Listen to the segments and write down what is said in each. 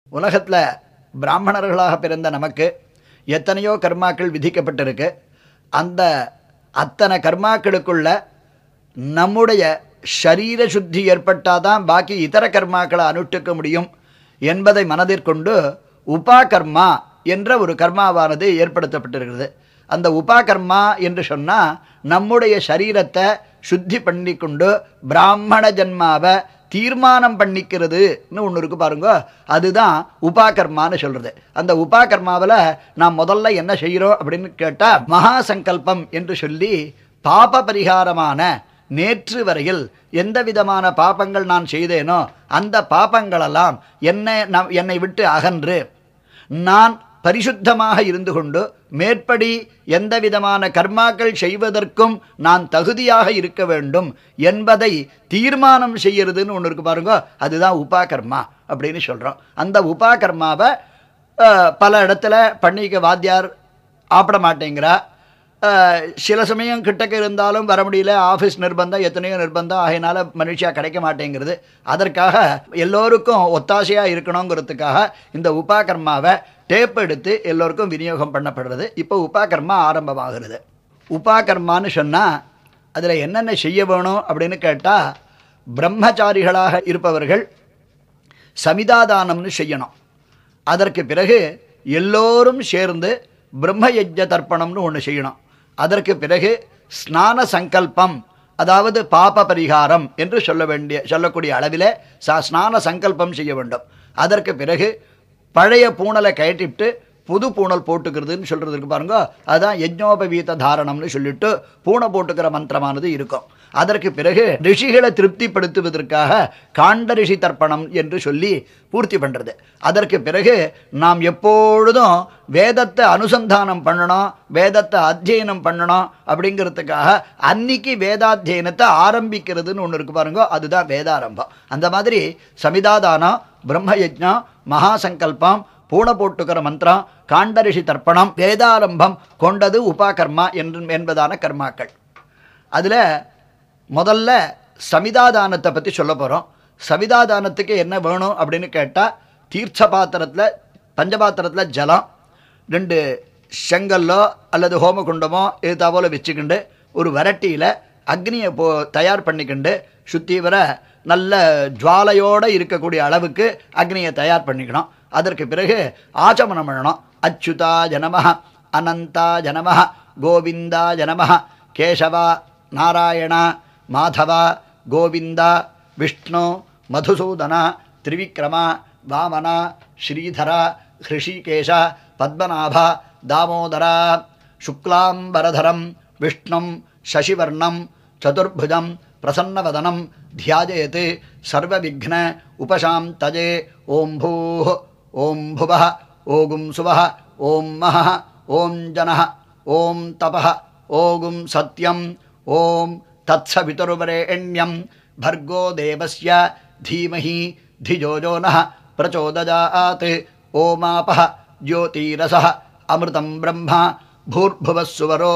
உலகத்தில் பிராமணர்களாக பிறந்த நமக்கு எத்தனையோ கர்மாக்கள் விதிக்கப்பட்டிருக்கு. அந்த அத்தனை கர்மாக்களுக்குள்ள நம்முடைய ஷரீர சுத்தி ஏற்பட்டாதான் பாக்கி இதர கர்மாக்களை அனுஷ்டிக்க முடியும் என்பதை மனதிற்கொண்டு உபாகர்மா என்ற ஒரு கர்மாவானது ஏற்படுத்தப்பட்டிருக்கிறது. அந்த உபாகர்மா என்று சொன்னால் நம்முடைய சரீரத்தை சுத்தி பண்ணிக்கொண்டு பிராமண ஜன்மாவை தீர்மானம் பண்ணிக்கிறதுன்னு ஒன்று இருக்கு பாருங்க, அதுதான் உபாகர்மான்னு சொல்கிறது. அந்த உபாகர்மாவில் நாம் முதல்ல என்ன செய்கிறோம் அப்படின்னு கேட்டால், மகா சங்கல்பம் என்று சொல்லி பாப பரிகாரமான நேற்று வரையில் எந்த விதமான பாபங்கள் நான் செய்தேனோ அந்த பாபங்களெல்லாம் என்னை விட்டு அகன்று நான் பரிசுத்தமாக இருந்து கொண்டு மேற்படி எந்த விதமான கர்மாக்கள் செய்வதற்கும் நான் தகுதியாக இருக்க வேண்டும் என்பதை தீர்மானம் செய்யறதுன்னு ஒன்று இருக்கு பாருங்க, அதுதான் உபாகர்மா அப்படின்னு சொல்கிறோம். அந்த உபாகர்மாவை பல இடத்துல பண்ணிக்க வாத்தியார் ஆப்பிட மாட்டேங்கிறா. சில சமயம் கிட்டக்க இருந்தாலும் வர முடியல, ஆஃபீஸ் நிர்பந்தம், எத்தனையோ நிர்பந்தம், ஆகையினால மனுஷியாக கிடைக்க மாட்டேங்கிறது. அதற்காக எல்லோருக்கும் ஒத்தாசையாக இருக்கணுங்கிறதுக்காக இந்த உபாகர்மாவை டேப் எடுத்து எல்லோருக்கும் விநியோகம் பண்ணப்படுறது. இப்போ உபாகர்மா ஆரம்பமாகிறது. உபாகர்மான்னு சொன்னால் அதில் என்னென்ன செய்ய வேணும் அப்படின்னு கேட்டால், பிரம்மச்சாரிகளாக இருப்பவர்கள் சமிதாதானம்னு செய்யணும். அதற்கு பிறகு எல்லோரும் சேர்ந்து பிரம்ம யஜ்ஞ தர்ப்பணம்னு ஒன்று செய்யணும். அதற்கு பிறகு ஸ்நான சங்கல்பம், அதாவது பாப பரிகாரம் என்று சொல்லக்கூடிய அளவில் ஸ்நான சங்கல்பம் செய்ய வேண்டும். அதற்கு பிறகு பழைய பூணலை கயட்டிவிட்டு புது பூணல் போட்டுக்கிறதுன்னு சொல்கிறதுக்கு பாருங்க, அதுதான் யஜ்ஞோபவீத தாரணம்னு சொல்லிட்டு பூனை போட்டுக்கிற மந்திரமானது இருக்கும். அதற்கு பிறகு ரிஷிகளை திருப்திப்படுத்துவதற்காக காண்ட ரிஷி தர்ப்பணம் என்று சொல்லி பூர்த்தி பண்ணுறது. அதற்கு பிறகு நாம் எப்பொழுதும் வேதத்தை அனுசந்தானம் பண்ணணும், வேதத்தை அத்தியனம் பண்ணணும் அப்படிங்கிறதுக்காக அன்னைக்கு வேதாத்தியனத்தை ஆரம்பிக்கிறதுன்னு ஒன்று இருக்கு பாருங்க, அதுதான் வேதாரம்பம். அந்த மாதிரி சமிதாதானம், பிரம்ம யஜ்ஞம், மகாசங்கல்பம், பூனை போட்டுக்கிற மந்திரம், காண்டரிஷி தர்ப்பணம், வேதாரம்பம் கொண்டது உபாகர்மா என்பதான கர்மாக்கள். அதில் முதல்ல சமிதாதானத்தை பற்றி சொல்ல போகிறோம். சமிதாதானத்துக்கு என்ன வேணும் அப்படின்னு கேட்டால், தீர்த்த பாத்திரத்தில், பஞ்சபாத்திரத்தில் ஜலம், 2 செங்கல்லோ அல்லது ஹோமகுண்டமோ இது போல் வச்சுக்கிண்டு ஒரு வரட்டியில் அக்னியை தயார் பண்ணிக்கிண்டு சுற்றி வர நல்ல ஜுவாலையோடு இருக்கக்கூடிய அளவுக்கு அக்னியை தயார் பண்ணிக்கணும். அதற்கு பிறகு ஆச்சமனம் பண்ணணும். அச்சுதா ஜனமஹ, அனந்தா ஜனமஹ, கோவிந்தா ஜனமஹ, கேசவா, நாராயணா, மாதவா, கோவிந்தா, விஷ்ணு, மதுசூதனா, திரிவிக்ரமா, வாமனா, ஸ்ரீதரா, ஹிருஷிகேஷ, பத்மநாபா, தாமோதரா, சுக்லாம்பரதரம் விஷ்ணும் சசிவர்ணம் சதுர்புஜம் பிரசன்னவதனம் தியாஜயத் சர்வவிக்ன உபசாந்தஜே. ஓம் பூஹ், ஓம் புவः, ஓகும் சுவः, ஓம் மஹः, ஓம் ஜனः, ஓம் தபः, ஓகும் சத்யம், ஓம் தத்சவிதுர்வரேண்யம் भर्गो देवस्य धीमहि धियो जो नः प्रचोदयात्. ओमापः ज्योतिरसः अमृतं ब्रह्म भूर्भुवः सुवरो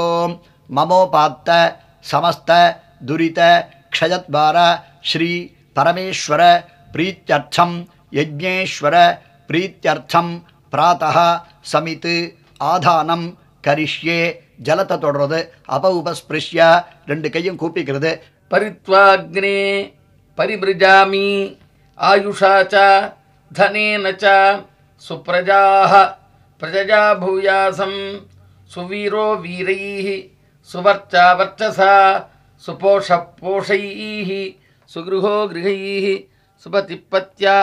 ममोपात्त समस्त दुरित क्षयद्वार श्री परमेश्वर प्रीत्यर्थं यज्ञेश्वर प्रीत्यर्थं प्रातः समित आधानं करिष्ये. ஜலத்தை தொடர்றது. அப்ப உபஸ்பிருஷ்ய 2 கையும் கூப்பிக்கிறது. பரித்வாக்னே பரிபிருஜாமி ஆயுஷா ச தனேன ச சுப்ரஜாஹ பிரஜா பூயாசம் சுவீரோ வீரைஹ சுவர்ச்சா வர்ச்சசா சுபோஷ போஷைஹ சுகிருஹோ கிருஹைஹ சுபதிப்பத்யா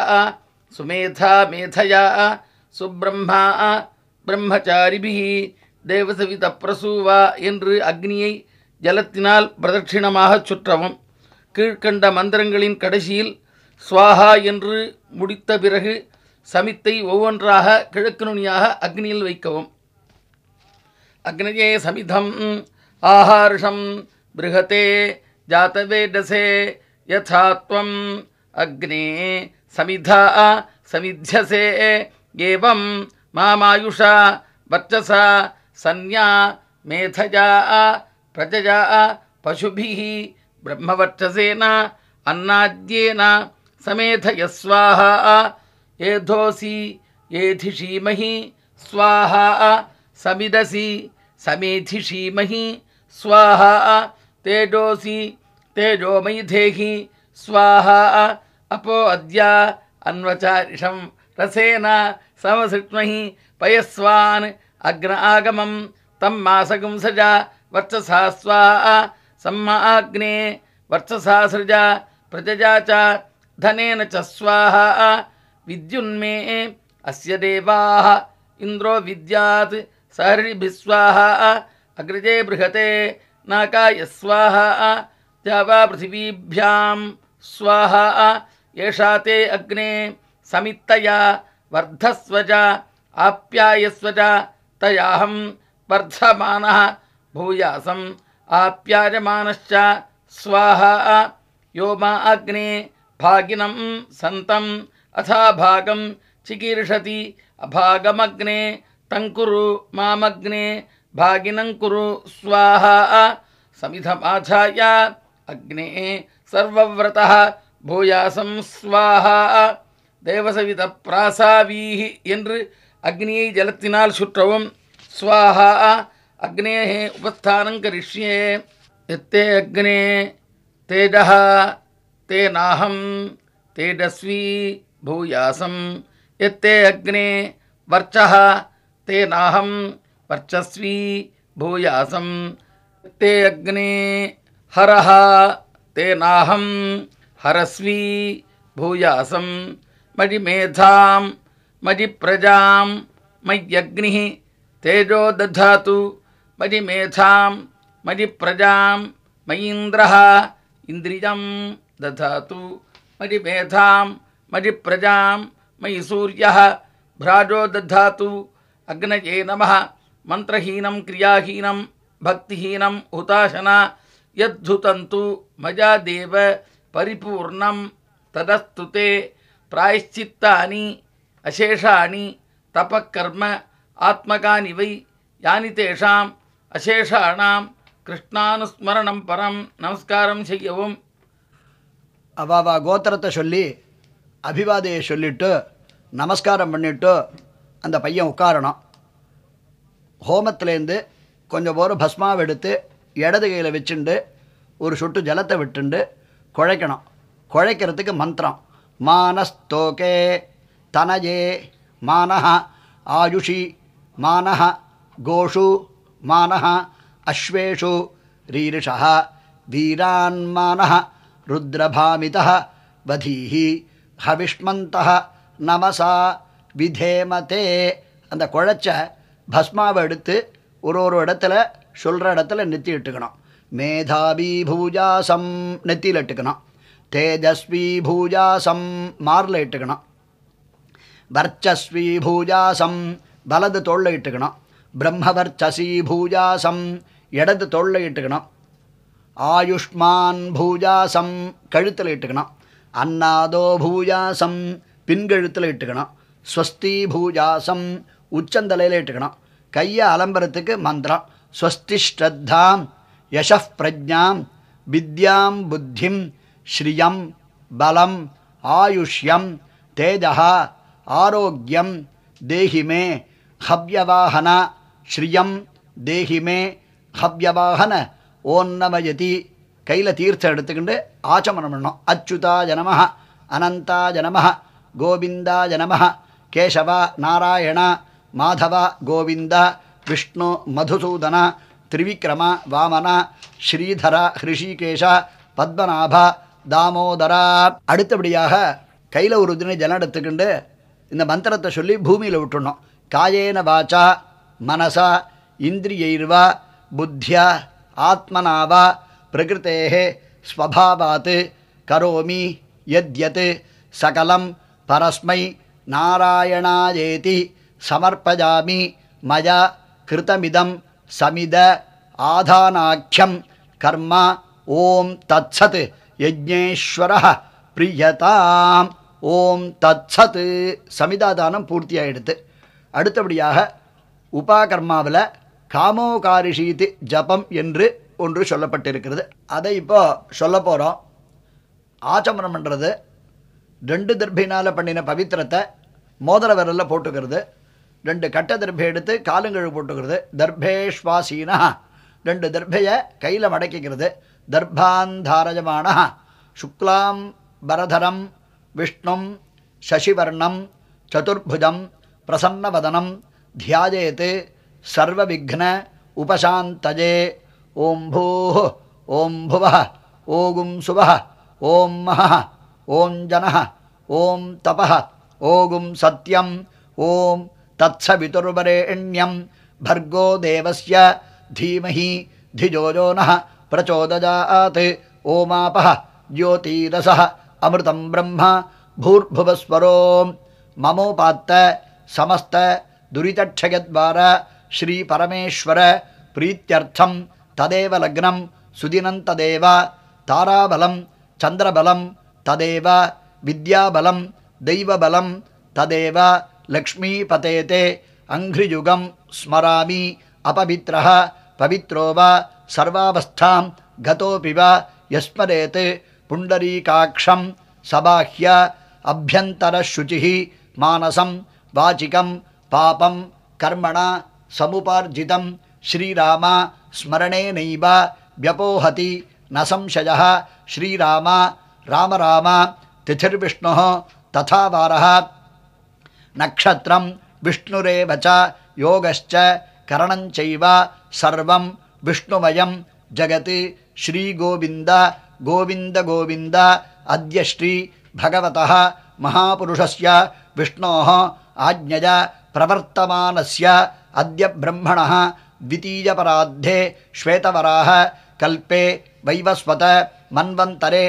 சுமேதா மேதயா சுப்ரம்மா பிரம்மச்சாரிபிஹ தேவசவித பிரசூவா என்று அக்னியை ஜலத்தினால் பிரதட்சிணமாக சுற்றவும். கீழ்கண்ட மந்திரங்களின் கடைசியில் ஸ்வாஹா என்று முடித்த பிறகு சமித்தை ஒவ்வொன்றாக கிழக்கு நுனியாக அக்னியில் வைக்கவும். அக்னியே சமிதம் ஆஹார்ஷம் பிருகதே ஜாதவேடசே யதாத்வம் அக்னே சமிதா சமித்யசே ஏவம் மாமாயுஷா வர்ச்சசா சன்யா மேதயா பிரஜயா பசுபிஹ பிரம்மவர்ச்சசேன அன்னாத்யேன சமேதயஸ்வாஹா ஏதோசி ஏதிஷீமஹி ஸ்வாஹா சமிதசி சமேதிஷீமஹி ஸ்வாஹா தேஜோசி தேஜோமயி தேஹி ஸ்வாஹா அப்போ அத்யா அன்வச்சாரிஷம் ரசேன சமசிட்மஹி பயஸ்வான் அக்ன ஆகமம் தம் மாசகும் சஜா வர்ச்சசா ஸ்வாஹா சம்மாக்னே வர்ச்சசா சஜா பிரஜஜா ச தனேன ச ஸ்வாஹா வித்யுன்மே அஸ்ய தேவாः இந்திரோ வித்யாத் சஹரிபிः ஸ்வாஹா அக்ரஜே ப்ருஹதே நாகாய ஸ்வாஹா ஜாவா பிருथिवीभ्यां ஸ்வாஹா ஏஷா தே அக்னே சமித்தயா வர்धस्वज ஆப்யாயஸ்வஜ தயாஹம் வர்धमानः பூயாசம் ஆப்யாயமானश्च ஸ்வாஹா யோ மா அக்னே भागिनं सन्तं अथा भागं चिकीर्षति अभागमग्ने तंकुरु मामग्ने भागिनं कुरु स्वाहा समिधमाधाय अग्ने सर्वव्रतः भूयासं स्वाहा தேவசவித பிராசாவீஹி என்று அக்னியை ஜலத்தினால் சுற்றவும் ஸ்வாஹா அக்னேஹ உபஸ்தானம் கரிஷ்யே எத்தே அக்னே தேஜः तेनाहं तेजस्वी भूयासं यत्ते अग्ने वर्चः तेनाहं वर्चस्वी भूयासं यत्ते अग्ने हरः तेनाहं हरस्वी भूयासं मजिमेधां मजिप्रजां मय्यग्निः तेजो दधातु मजिमेधां मजिप्रजां मयीन्द्रः इन्द्रियं दधातु मजिमेधां मजिप्रजां मयि सूर्यः भ्राजो दधातु अग्नये नमः मन्त्रहीनं क्रियाहीनं भक्तिहीनं हुताशना यद्धुतन्तु मजा देव परिपूर्णं तदस्तु ते प्रायश्चित्तानि अशेषाणि तपःकर्म आत्मकानि वै यानि तेषाम् अशेषाणां कृष्णानुस्मरणं परं நமஸ்காரம் செய்யவும். அவாவா கோத்திரத்தை சொல்லி அபிவாதையை சொல்லிவிட்டு நமஸ்காரம் பண்ணிவிட்டு அந்த பையன் உட்காரணும். ஹோமத்திலேருந்து கொஞ்சம் போகிற பஸ்மாவை எடுத்து இடது கையில் வச்சுண்டு ஒரு சொட்டு ஜலத்தை விட்டுண்டு குழைக்கணும். குழைக்கிறதுக்கு மந்திரம் மானஸ்தோகே தனஜே மானஹ ஆயுஷி மானஹ கோஷு மானஹ அஸ்வேஷு ரீரிஷः வீரான்மானः ருத்ரபாமிதः வதீஹி ஹவிஷ்மந்தः நமசா விதேமதே. அந்த குழைச்ச பஸ்மாவை எடுத்து ஒரு இடத்துல சொல்கிற இடத்துல நெத்தி இட்டுக்கணும். மேதாவி பூஜாசம் நெத்தியில் இட்டுக்கணும். தேஜஸ்வி பூஜாசம் மாரில் இட்டுக்கணும். வர்ச்சஸ்வி பூஜாசம் வலது தோளில் இட்டுக்கணும். பிரம்மவர்ச்சசி பூஜாசம் இடது தோளில் இட்டுக்கணும். ஆயுஷ்மான் பூஜாசம் கழுத்தில் இட்டுக்கணும். அன்னாதோ பூஜாசம் பின்கழுத்தில் இட்டுக்கணும். ஸ்வஸ்தி பூஜாசம் உச்சந்தலையில் இட்டுக்கணும். கையை அலம்பரத்துக்கு மந்திரம் ஸ்வஸ்தி ஸ்ரத்தாம் யசப் பிரஜாம் வித்யாம் புத்திம் ஸ்ரியம் பலம் ஆயுஷ்யம் தேஜஹா ஆரோக்கியம் தேஹிமே ஹவ்யவாஹன ஸ்ரியம் தேஹிமே ஹவ்யவாஹன ஓன்னமயதி. கையில் தீர்த்தம் எடுத்துக்கிண்டு ஆச்சமனம் பண்ணணும். அச்சுதாய நமஹ அனந்தாய நமஹ கோவிந்தாய நமஹ கேசவ நாராயண மாதவ கோவிந்த விஷ்ணு மதுசூதன திரிவிக்ரம வாமன ஸ்ரீதர ஹிருஷிகேஷ பத்மநாப தாமோதரா. அடுத்தபடியாக கையில் ஒரு தின ஜலம் எடுத்துக்கிண்டு இந்த மந்திரத்தை சொல்லி பூமியில் விட்டுடணும். காயேன வாச்சா மனசா இந்திரியைர்வா புத்தியா ஆத்மனாவா பிரகிருதேஹே ஸ்வபாவாத் கரோமி யத்யத் சகலம் பரஸ்மை நாராயணாயேதி சமர்ப்பயாமி மயா கிருதமிதம் சமித ஆதானாக்கியம் கர்ம ஓம் தத்சத் யஜ்ஞேஸ்வரः பிரியதாம். ஓம் தத்சத் சமிதாதானம் பூர்த்தியாகிடுது. அடுத்தபடியாக உபாகர்மாவில் காமோகாரிஷீதி ஜபம் என்று ஒன்று சொல்லப்பட்டிருக்கிறது. அதை இப்போ சொல்ல போகிறோம். ஆச்சமனம் பண்ணுறது 2 தர்பினால் பண்ணின பவித்திரத்தை மோதிர விரலில் போட்டுக்கிறது. 2 கட்ட தர்பை எடுத்து காலுங்கழு போட்டுக்கிறது. தர்பேஷ்வாசீனா 2 தர்பையை கையில் மடக்கிக்கிறது. தர்பாந்தாரஜமான சுக்லாம் பரதரம் விஷ்ணும் சசிவர்ணம் சதுர்புஜம் பிரசன்னவதனம் தியாயேத் சர்வவிக்ன உபசாந்தஜே. ஓம் பூः ஓம் புவः ஓகும் சுவः ஓம் மஹः ஓம் ஜனः ஓம் தபः ஓகும் சத்யம் ஓம் தத்சவிதுர்வரேண்யம் भर्गो देवस्य धीमहि धिजो यो नः प्रचोदयात्. ओमापः ज्योतिरसः अमृतं ब्रह्म भूर्भुवस्वरो. ममोपात्त समस्त दुरितक्षयद्वारा श्री परमेश्वर प्रीत्यर्थं तदेव लग्नं सुदिनं तदेव ताराबलं चन्द्रबलं तदेव विद्याबलं दैवबलं तदेव लक्ष्मीपतेते. अंघ्रियुगं स्मरामि अपवित्रः पवित्रो वा सर्वावस्थां गतोऽपि वा यस्मरेत् पुण्डरीकाक्षं सबाह्य अभ्यन्तरशुचिः मानसं वाचिकं पापं कर्मणा समुपार्जितं श्रीराम स्मरणेनैव व्यपोहति न संशयः. श्रीराम राम राम तिथिर्विष्णुः तथा वारः नक्षत्रं विष्णुरेव च योगश्च करणञ्चैव सर्वं विष्णुमयं जगत्. श्रीगोविन्द गोविन्द गोविन्द. अद्य श्री भगवतः महापुरुषस्य विष्णोः आज्ञया प्रवर्तमानस्य अद्य ब्रह्मणः द्वितीयपराद्धे श्वेतवराह कल्पे वैवस्वत मन्वन्तरे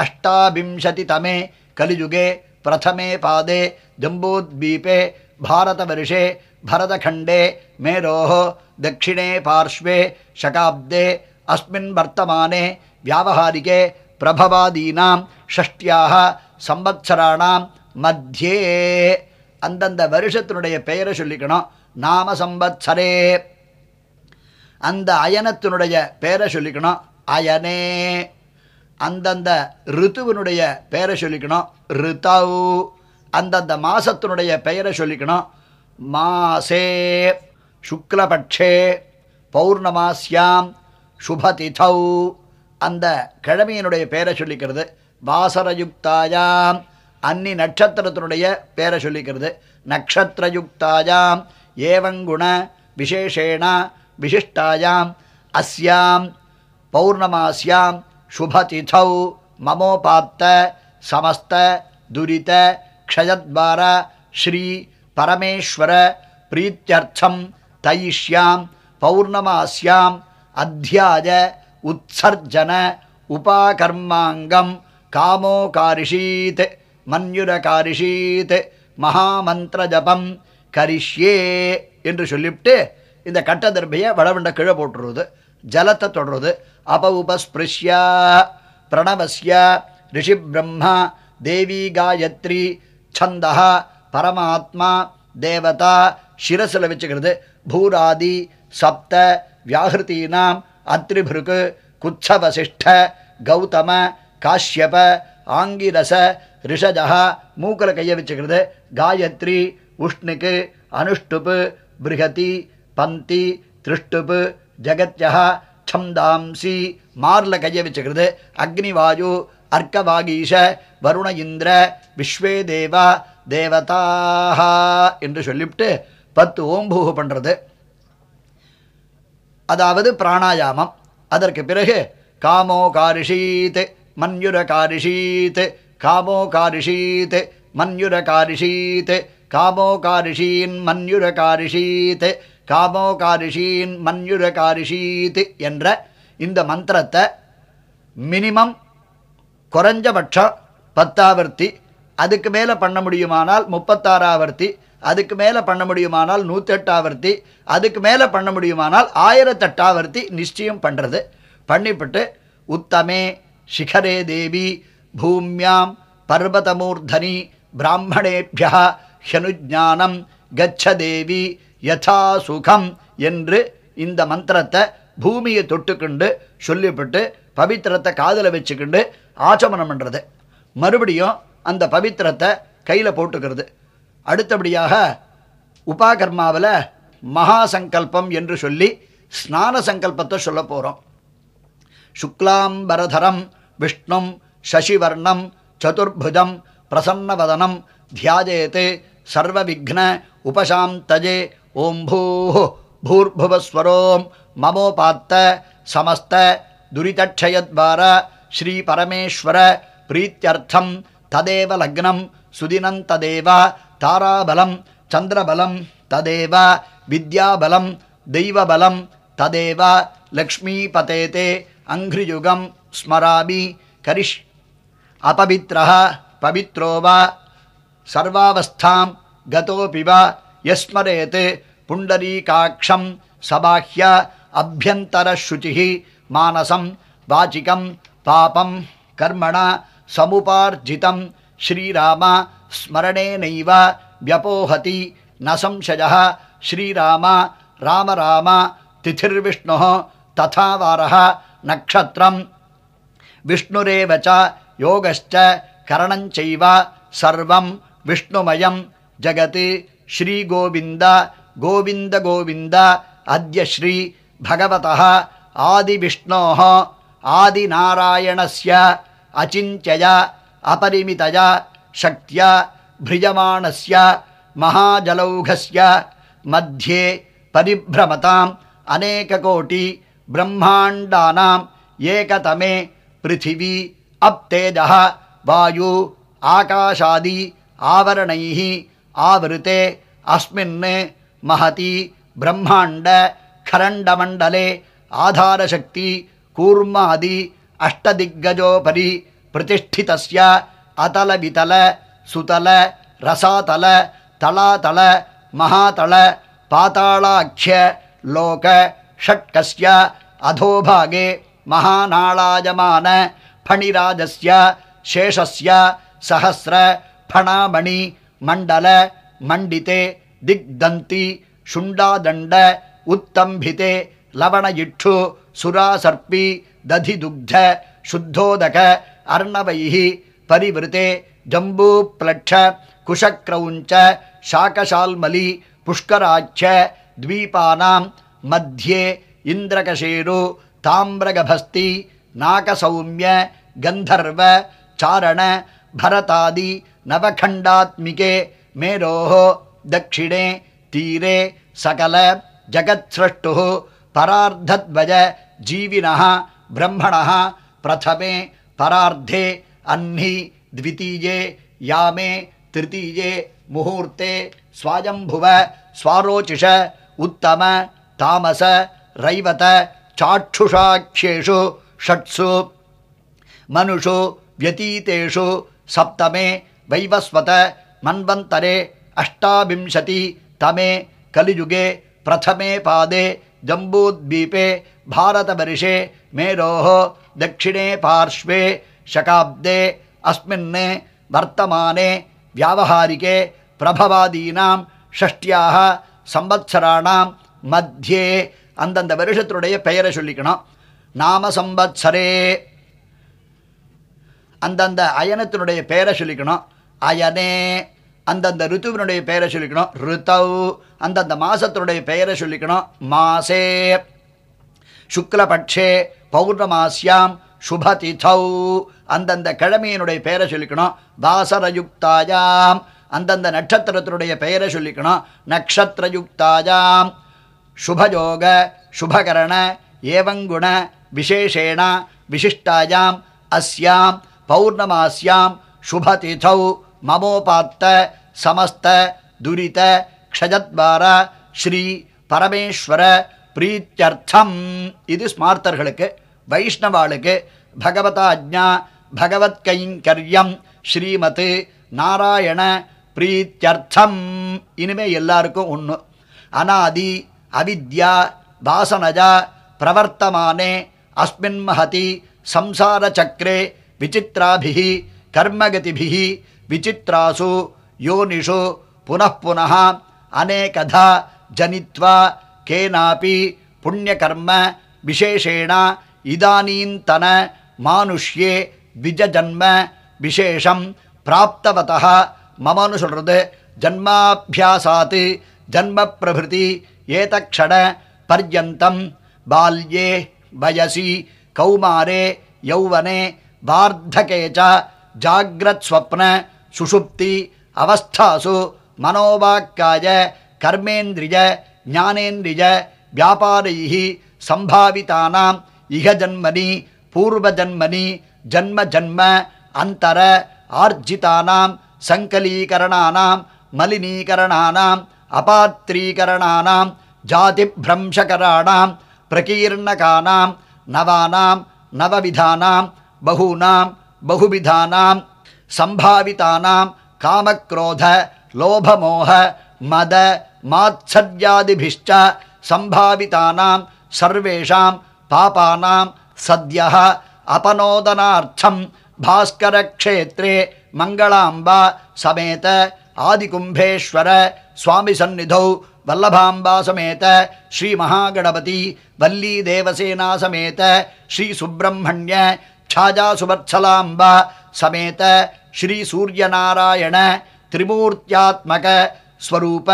28तमे कलियुगे प्रथमे पादे जम्बूद्वीपे भारतवर्षे भरतखण्डे मेरोः दक्षिणे पार्श्वे शकाब्दे अस्मिन् वर्तमाने व्यावहारिके प्रभवादीनां षष्ट्याः संवत्सराणां मध्ये. அந்தந்த வருஷத்தினுடைய பெயரை சொல்லிக்கணும். நாம சம்பத்சரே. அந்த அயனத்தினுடைய பெயரை சொல்லிக்கணும். அயனே. அந்தந்த ரித்துவனுடைய பெயரை சொல்லிக்கணும். ரிதௌ. அந்தந்த மாசத்தினுடைய பெயரை சொல்லிக்கணும். மாசே. சுக்லபட்சே பௌர்ணமாஸ்யாம் சுபதிதௌ. அந்த கிழமையினுடைய பெயரை சொல்லிக்கிறது. வாசரயுக்தாயாம் அன்னி நட்சத்திரத்தினுடைய பெயரை சொல்லிக்கிறது. நக்ஷத்ரயுக்தாயாம் ஏவங்குண விசேஷேண விசிஷ்டாயாம் அஸ்யாம் பௌர்ணமாஸ்யாம் சுபதிதௌ மமோபாத்த சமஸ்த துரித க்ஷயத்வார ஸ்ரீ பரமேஸ்வர பிரீத்யர்த்தம் தைஷ்யாம் பௌர்ணமாஸ்யாம் அத்தியாய உத்சர்ஜன உபாகர்மாங்கம் காமோகாரிஷீத் மன்யுரகாரிஷீத் மகாமந்திர ஜபம் கரிஷ்யே என்று சொல்லிவிட்டு இந்த கட்ட தர்பையை வடவண்ட கீழே போட்டுருவது. ஜலத்தை தொடருது. அப உபஸ்பிருஷ்யா பிரணவஸ்ய ரிஷி பிரம்மா தேவி காயத்ரி சந்தः பரமாத்மா தேவதா சிரசில் வச்சுக்கிறது. பூராதி சப்த வியாகிருத்தீனாம் அத்ரிபிருகு குத்சவசிஷ்ட கௌதம காஷ்யப ஆங்கிரச ரிஷஜா மூக்கில் கையை வச்சுக்கிறது. காயத்ரி உஷ்ணுக்கு அனுஷ்டுப்பு பிருகதி பந்தி திருஷ்டுப்பு ஜகத்யா சம்தாம்சி மார்ல கையை வச்சுக்கிறது. அக்னிவாயு அர்க்கவாகீஷ வருண இந்திர விஸ்வே தேவா தேவதாக என்று சொல்லிவிட்டு 10 ஓம்பூகு பண்ணுறது. அதாவது பிராணாயாமம். அதற்கு பிறகு காமோகாரிஷீத் மன்யுரகாரிஷீத் காமோகாரிஷீத் மன்யுரகாரிஷீத் காமோகாரிஷீன் மன்யுரகாரிஷீத் காமோகாரிஷீன் மன்யுரகாரிஷீத் என்ற இந்த மந்திரத்தை மினிமம் குறைஞ்சபட்சம் 10 ஆவர்த்தி, அதுக்கு மேலே பண்ண முடியுமானால் 36 ஆவர்த்தி, அதுக்கு மேலே பண்ண முடியுமானால் 108 ஆவர்த்தி, அதுக்கு மேலே பண்ண முடியுமானால் 1008 ஆவர்த்தி நிச்சயம் பண்ணுறது. பண்ணிவிட்டு உத்தமே சிகரே தேவி பூமியாம் பர்வதமூர்தனி பிராமணேபியா ஹனுஜானம் கச்ச தேவி யதா சுகம் என்று இந்த மந்திரத்தை பூமியை தொட்டுக்கொண்டு சொல்லிவிட்டு பவித்திரத்தை காதில் வச்சுக்கிண்டு ஆச்சமனம் பண்ணுறது. மறுபடியும் அந்த பவித்திரத்தை கையில் போட்டுக்கிறது. அடுத்தபடியாக உபாகர்மாவில் மகா சங்கல்பம் என்று சொல்லி ஸ்நான சங்கல்பத்தை சொல்ல போகிறோம். சுக்லாம்பரதரம் விஷ்ணும் சசிவர்ணம் சதுர்புஜம் பிரசன்னவதனம் தியாஜேத் சர்வவிக்ன உபசாந்தஜே ஓம் பூர்புவஸ்வரோம் மமோபாத்த சமஸ்த துரிதக்ஷயத்வார ஸ்ரீ பரமேஸ்வர பிரீத்யர்த்தம் ததேவ லக்னம் சுதினம் ததேவ தாராபலம் சந்திரபலம் ததேவ வித்யாபலம் தெய்வபலம் ததேவ லக்ஷ்மீபதேதே அங்க்ரியுகம் ஸ்மராமி கரிஷ் அபவித்ரஹ பவித்ரோ வா சர்வாவஸ்தாம் கதோபி வா யஸ்மரேத் புண்டரீகாட்சம் சபாஹ்ய அபியந்தரசுச்சிஹி மானசம் வாச்சிகம் பாபம் கர்மண சமுபார்ஜிதம் ஸ்ரீராம ஸ்மரணேனைவ வ்யபோஹதி ந சம்சயः ஸ்ரீராம ராம ராம திதிர்விஷ்ணுः ததா வாரः நக்ஷத்ரம் விஷ்ணுரேவ ச யோகश्च கரணஞ்சைவ சர்வம் விஷ்ணுமயம் ஜகத் ஸ்ரீகோவிந்த கோவிந்த கோவிந்த அத்ய ஸ்ரீ பகவதः ஆதிவிஷ்ணோः ஆதிநாராயணஸ்ய அச்சிந்த்ய அபரிமிதய சக்தியா பிரியமாணஸ்ய மகாஜலௌகஸ்ய மத்தியே பரிப்ரமதாம் அநேககோட்டி பிரம்மாண்டானாம் ஏகதமே பிருத்திவி அப்தேஜः வாயு ஆகாஷாதி ஆவரணைः ஆவருத்தே அஸ்மின் மஹதி பிரம்மாண்ட खरण्डमण्डले आधारशक्ति कूर्मादि अष्टदिग्गजोपरि प्रतिष्ठितस्य अतल वितल सुतल रसातल तलातल महातल पातालाख्य लोक षट्कस्य अधोभागे महानालायमान फणिराजस्य शेषस्य सहस्र फणामणि मंडल मंडिते दिग्दन्ति शुण्डादण्ड उत्तंभिते लवणजिक्षु सुरासर्पी दधिदुग्ध शुद्धोदक अर्णवैः परिवृते जम्बूप्लक्ष कुशक्रौञ्च शाकशाल्मली पुष्कराच्छ द्वीपानां मध्ये इन्द्रकशेरु ताम्रगभस्ति नाकसौम्य गन्धर्व चारण भरतादि नवखण्डात्मिके मेरोः दक्षिणे तीरे सकल जगत्सृष्टुः परार्धद्वय जीविनः ब्रह्मणः प्रथमे परार्धे अन्हि द्वितीये यामे तृतीये मुहूर्ते स्वायंभुव स्वारोचिष उत्तम तामस रैवत चाक्षुषाख्येषु षट्सु मनुषु व्यतीतेषु सप्तमे वैवस्वत मन्वन्तरे अष्टाविंशति तमे कलियुगे प्रथमे पादे जम्बूद्वीपे भारतवर्षे मेरोः दक्षिणे पार्श्वे शकाब्दे अस्मिन् वर्तमाने व्यावहारिके प्रभवादीनां षष्ट्याः संवत्सराणां मध्ये அந்தந்த வருஷத்துடைய பெயரை சொல்லிக்கணும். நாம சம்பத்சரே அந்தந்த அயனத்தினுடைய பெயரை சொல்லிக்கணும். அயனே அந்தந்த ருத்துவினுடைய பெயரை சொல்லிக்கணும். ருத்தௌ அந்தந்த மாசத்தினுடைய பெயரை சொல்லிக்கணும். மாசே சுக்லபட்சே பௌர்ணமாஸ்யாம் சுபதிதௌ அந்தந்த கிழமையினுடைய பெயரை சொல்லிக்கணும். வாசரயுக்தாயாம் அந்தந்த நட்சத்திரத்தினுடைய பெயரை சொல்லிக்கணும். நக்ஷத்திரயுக்தாயாம் शुभयोग शुभकरण एवंगुण विशेषेण विशिष्टायां अस्यां पौर्णमास्यां शुभतिथौ ममोपात्त समस्त दुरित क्षयद्वार श्री परमेश्वर प्रीत्यर्थम இது ஸ்மார்த்தர்களுக்கு வைஷ்ணவாளுக்கு பகவதாஜ்ஞா பகவத் கைங்கர்யம் ஸ்ரீமத் நாராயண பிரீத்யர்த்தம் இனிமே எல்லாருக்கும் ஒன்று. அநாதி अविद्या वासनजा प्रवर्तमाने अस्मिन् महति संसारचक्रे विचित्राभिः कर्मगतिभिः विचित्रासु योनिषु पुनः पुनः अनेकधा जनित्वा केनापि पुण्यकर्म विशेषेण इदानीन्तन मानुष्ये द्विजजन्म विशेषं प्राप्तवतः ममनु சொல்றது ஜன்மாபியாசாத் ஜன்ம பிரபிருதி ஏதக்ஷண பர்யந்தம் பால்யே வயசி கௌமாரே யௌவனே வார்த்தகே ச ஜாக்ரத் ஸ்வப்ன சுஷுப்தி அவஸ்தாசு மனோவாக்காய கர்மேந்திரிய ஞானேந்திரிய வியாபாரைஹி சம்பாவிதானாம் இஹ ஜன்மனி பூர்வஜன்மனி ஜன்ம ஜன்ம அந்தர ஆர்ஜிதானாம் சங்கலீகரணானாம் மலினீகரணானாம் அபாத்ரீகரணானாம் ஜாதிப்ரம்சகராணாம் பிரகீர்ணகானாம் நவானாம் நவவிதானாம் பகூனாம் பகுவிதானாம் சம்பாவிதானாம் காமக்ரோத லோபமோக மத மாத்சர்யாதிபிஷ்ச சம்பாவிதானாம் சர்வேஷாம் பாபானாம் சத்யः அபனோதனார்த்தம் பாஸ்கரக்ஷேத்ரே மங்களாம்பா சமேத ஆதிகும்பேஸ்வர சுவாமி சந்நிதௌ வல்லபாம்பா சமேத ஸ்ரீ மகாகணபதி வல்லி தேவசேனா சமேத ஸ்ரீ சுப்பிரமணிய ಛಾಜಾ ಸುವತ್ಸಲಾಂಬ ಸಮೇತ ಶ್ರೀ ಸೂರ್ಯನಾರಾಯಣ ತ್ರಿಮೂರ್ತ್ಯಾತ್ಮಕ ಸ್ವರೂಪ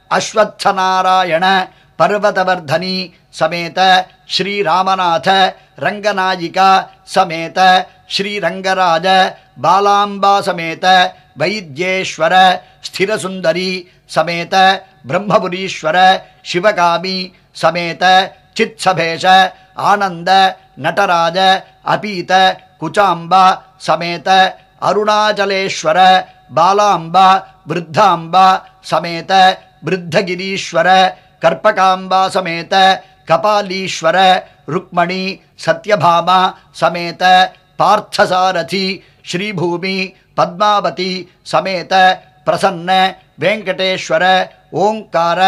ಅಶ್ವತ್ಥನಾರಾಯಣ ಪರ್ವತವರ್ಧನಿ ಸಮೇತ ಶ್ರೀರಾಮನಾಥ ರಂಗನಾಯಿಕ ಸಮೇತ ಶ್ರೀರಂಗರಾಜ ಬಾಲಾಂಬಾ ಸಮೇತ ವೈದ್ಯೇಶ್ವರ ಸ್ಥಿರಸುಂದರಿ ಸಮೇತ ಬ್ರಹ್ಮಪುರೀಶ್ವರ ಶಿವಕಾಮಿ ಸಮೇತ ಚಿತ್ಸಭೇಶ ಆನಂದ ನಟರಾಜ ಅಪೀತ ಕುಚಾಂಬ ಸಮೇತ ಅರುಣಾಚಲೇಶ್ವರ ಬಾಲಾಂಬ ವೃದ್ಧಾಂಬ ಸಮೇತ ವೃದ್ಧಗಿರೀಶ್ವರ ಕರ್ಪಕಾಂಬ ಸಮೇತ ಕಪಾಲೀಶ್ವರ ರುಕ್ಮಣಿ ಸತ್ಯಭಾಮ ಸಮೇತ ಪಾರ್ಥಸಾರಥಿ ಶ್ರೀಭೂಮಿ ಪದ್ಮಾವತಿ ಸಮೇತ ಪ್ರಸನ್ನ ವೆಂಕಟೇಶ್ವರ ಓಂಕಾರ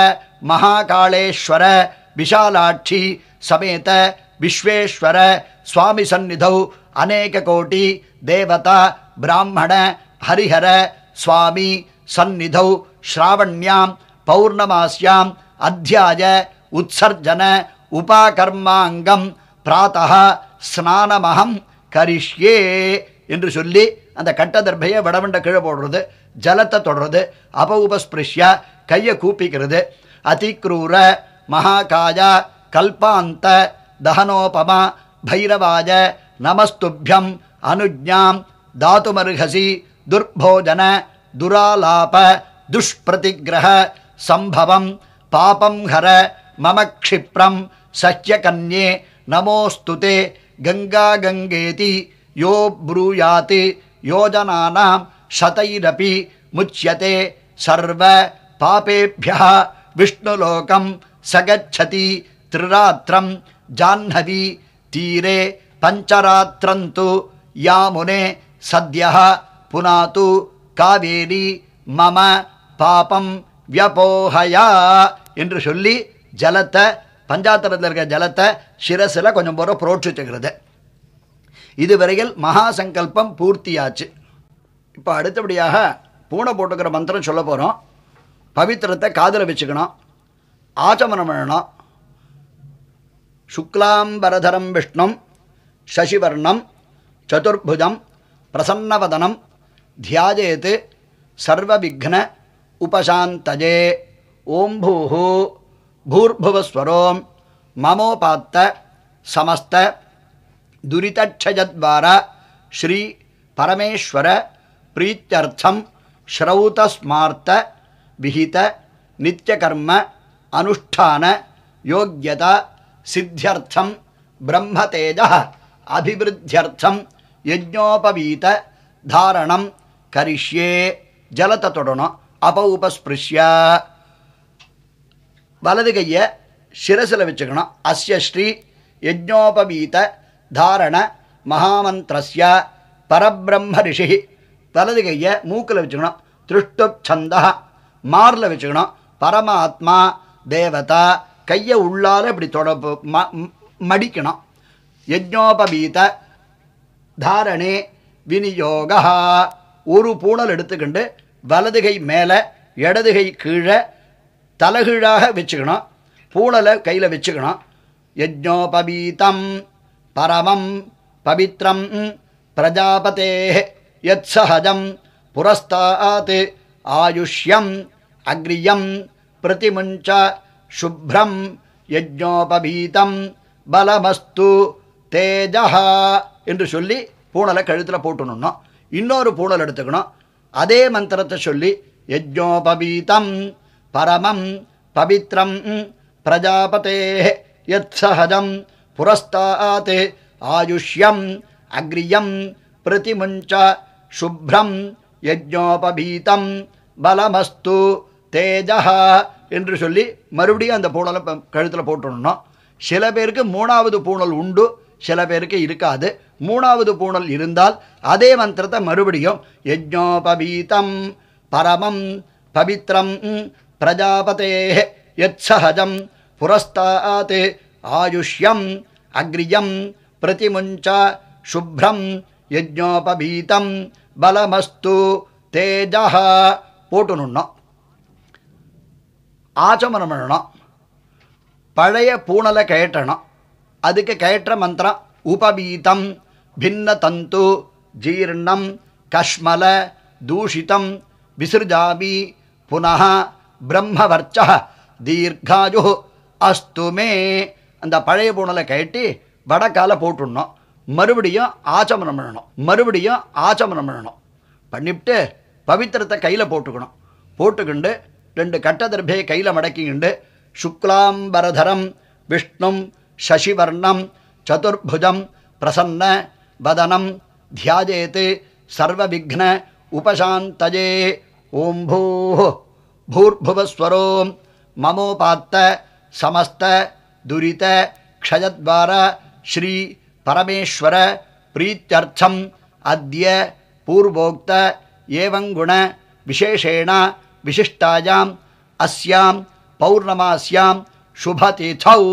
ಮಹಾಕಾಳೇಶ್ವರ ವಿಶಾಲಾಕ್ಷಿ ಸಮೇತ ವಿಶ್ವೇಶ್ವರ ಸ್ವಾಮಿ ಸನ್ನಿಧೌ ಅನೇಕ ಕೋಟಿ ದೇವತಾ ಬ್ರಾಹ್ಮಣ ಹರಿಹರ ಸ್ವಾಮಿ ಸನ್ನಿಧೌ ಶ್ರಾವಣ್ಯಾಂ ಪೌರ್ಣಮಾಸ್ಯಾಂ ಅಧ್ಯಾಯ ಉತ್ಸರ್ಜನ உபாகர்மாங்கம் பிராத்தः ஸ்நானமகம் கரிஷ்யே என்று சொல்லி அந்த கட்டதர்பையை வடவண்ட கீழே போடுறது, ஜலத்தை தொடர்றது, அபௌபஸ்பிருஷ்ய கையை கூப்பிக்கிறது, அதிக்ரூர மகாகாய கல்பாந்த தஹனோபமா பைரவாய நமஸ்துபியம் அனுஜ்ஞாம் தாதுமர்ஹசி துர்போஜன துராலாப துஷ்பிரதிகிரக சம்பவம் பாபம் ஹர மம க்ஷிப்ரம் சஹ்யகன்யே நமோஸ்துதே கங்கா கங்கேதி யோ ப்ரூயாத் யோஜனானாம் சதைரபி முச்யதே சர்வ பாபேப்யः விஷ்ணுலோகம் சகச்சதி த்ரிராத்திரம் ஜாஹ்னவி தீரே பஞ்சராத்திரந்து யாமுனே சத்யः புனாது காவேரி மம பாபம் வியபோஹயா என்று சொல்லி ஜலத்தை பஞ்சாத்திரத்தில் இருக்கிற ஜலத்தை சிரசில் கொஞ்சம் போற புரோட்சிச்சுக்கிறது. இதுவரையில் மகா சங்கல்பம் பூர்த்தியாச்சு. இப்போ அடுத்தபடியாக பூனை போட்டுக்கிற மந்திரம் சொல்ல போகிறோம். பவித்திரத்தை காதில் வச்சுக்கணும், ஆச்சமனம் பண்ணணும். சுக்லாம்பரதரம் விஷ்ணும் சசிவர்ணம் சதுர்புஜம் பிரசன்னவதனம் தியாஜேத் சர்வவிக்ன உபசாந்தஜே. ஓம் பூஹு பூர்புவஸ்வரோம் மமோபாத்த சமஸ்த துரிதக்ஷயத்வார ஸ்ரீ பரமேஸ்வர பிரீத்யர்த்தம் ஸ்ரௌதஸ்மார்த்த விஹித நித்யகர்ம அனுஷ்டான யோக்யதா சித்தியர்த்தம் பிரம்மதேஜ அபிவிருத்தியர்த்தம் யஜ்ஞோபவீத தாரணம் கரிஷ்யே. ஜலத்தை தொடணும். அபௌபஸ்பிருஷ்ய வலது கையை சிரசில் வச்சுக்கணும். அஸ்ய ஸ்ரீ யஜ்ஞோபவீத தாரண மகாமந்திரஸ்ய பரபிரம்ம ரிஷி. வலது கையை மூக்கில் வச்சுக்கணும். திருஷ்டுப் சந்தா மாரில் வச்சுக்கணும். பரமாத்மா தேவதா கையை உள்ளார இப்படி மடிக்கணும். யஜ்ஞோபவீத தாரணே விநியோகா. ஒரு பூணல் எடுத்துக்கிண்டு வலது கை மேலே இடது கை கீழே தலகீழாக வச்சுக்கணும். பூணலை கையில் வச்சுக்கணும். யஜ்ஞோபவீதம் பரமம் பவித்ரம் பிரஜாபதே யத் சஹஜம் புரஸ்தாத் ஆயுஷ்யம் அக்ரியம் பிரதிமுஞ்ச சுப்ரம் யஜ்ஞோபபீதம் பலமஸ்து தேஜஹா என்று சொல்லி பூணலை கழுத்தில் போட்டுணும். இன்னொரு பூணல் எடுத்துக்கணும். அதே மந்திரத்தை சொல்லி யஜ்ஞோபபீதம் பரமம் பவித்ரம் பிரஜாபதே யத் சஹஜம் புரஸ்தாத் ஆயுஷ்யம் அக்ரியம் பிரதிமுஞ்ச சுப்ரம் யஜ்ஞோபபீதம் பலமஸ்து தேஜஹா என்று சொல்லி மறுபடியும் அந்த பூணலை கழுத்தில் போட்டுடணும். சில பேருக்கு மூணாவது பூணல் உண்டு, சில பேருக்கு இருக்காது. மூணாவது பூணல் இருந்தால் அதே மந்திரத்தை மறுபடியும் யஜ்ஞோபபீதம் பரமம் பவித்ரம் பிரஜாபதே யத் சஹஜம் புரஸ்தாத் ஆயுஷ்யம் அக்ரியம் பிரதிமுஞ்ச சுப்ரம் யஜ்ஞோபபீதம் பலமஸ்து தேஜஹா போட்டுணும். ஆச்சமனம் பண்ணணும். பழைய பூணலை கயற்றணும். அதுக்கு கயற்ற மந்திரம் உபபீதம் பின்ன தந்து ஜீர்ணம் கஷ்மல தூஷிதம் விசிருஜாமி புனः பிரம்மவர்ச்ச தீர்காயு அஸ்து மே. அந்த பழைய பூணலை கயட்டி வடக்கால போட்டுடணும். மறுபடியும் ஆச்சமனம் பண்ணணும். பண்ணிவிட்டு பவித்திரத்தை கையில் போட்டுக்கணும். போட்டுக்கிண்டு 2 கட்டதர்பையை கையில் மடக்கிக்கிண்டு சுக்லாம்பரதரம் விஷ்ணும் சசிவர்ணம் சதுர்புஜம் பிரசன்ன வதனம் தியாஜேத் சர்வவிக்ன உபசாந்தயே. ஓம் பூர்புவஸ்வரோ மமோபாத்த சமஸ்த துரித க்ஷயத்வார ஸ்ரீ பரமேஸ்வர பிரீத்யர்த்தம் அத்ய பூர்வோக்த ஏவங்குண விசேஷேண விசிஷ்டாயாம் அஸ்யாம் பௌர்ணமாஸ்யாம் சுபதிதௌ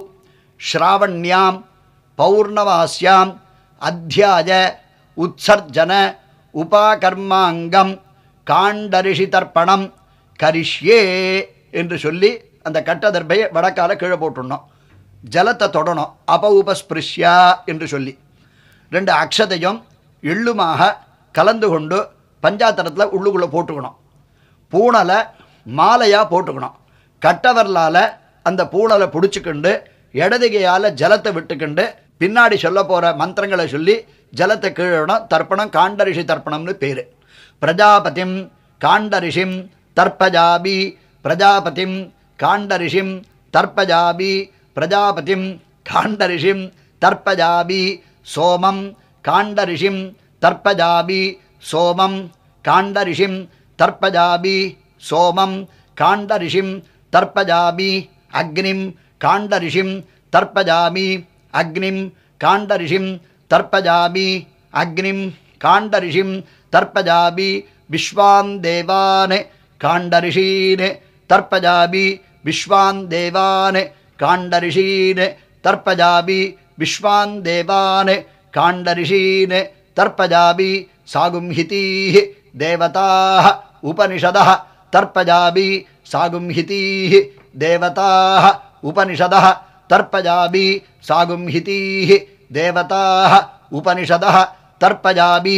ஸ்ராவண்யாம் பௌர்ணமாஸ்யாம் அத்தியாய உத்சர்ஜன உபாகர்மாங்கம் காண்டரிஷி தர்ப்பணம் கரிஷ்யே என்று சொல்லி அந்த கட்டதர்பையை வடக்கால கீழே போட்டுடணும். ஜலத்தை தொடணும். அபௌபஸ்பிருஷ்யா என்று சொல்லி 2 அக்ஷதையும் எள்ளுமாக கலந்து கொண்டு பஞ்சாத்தரத்தில் உள்ளுக்குள்ளே போட்டுக்கணும். பூணலை மாலையாக போட்டுக்கணும். கட்டவரலால் அந்த பூணலை பிடிச்சிக்கிண்டு இடதுகையால் ஜலத்தை விட்டுக்கிண்டு பின்னாடி சொல்ல போகிற மந்திரங்களை சொல்லி ஜலத்தை கீழணும். தர்ப்பணம் காண்டரிஷி தர்ப்பணம்னு பேர். பிரஜாபதிம் காண்டரிஷிம் தர்ப்பஜாபி பிரஜாபதிம் காண்டரிஷிம் தர்ப்பஜாபி பிரஜாபதிம் காண்டரிஷிம் தர்ப்பஜாபி சோமம் காண்டரிஷிம் தர்ப்பஜாபி சோமம் காண்டரிஷிம் தர்ப்பஜாபி சோமம் காண்டரிஷிம் தர்ப்பஜாபி அக்னிம் காண்டரிஷிம் தர்ப்பஜாமி அக்னிம் காண்டரிஷிம் தர்ப்பஜாமி அக்னிம் காண்டரிஷிம் தர்ப்பஜாபி விஸ்வான் தேவான் காண்டரிஷீன் தர்ப்பஜாபி விஸ்வான் தேவான் காண்டரிஷீன் தர்ப்பஜாபி விஸ்வான் தேவான் காண்டரிஷீன் தர்ப்பஜாபி சாகும்ஹிதீः தேவதாः உபனிஷதः தர்ப்பஜாபி சாகும்ஹிதீः தேவதாः உபனிஷதः தர்ப்பஜாபி சாகும்ஹிதீः தேவதாः உபனிஷதः தர்ப்பஜாபி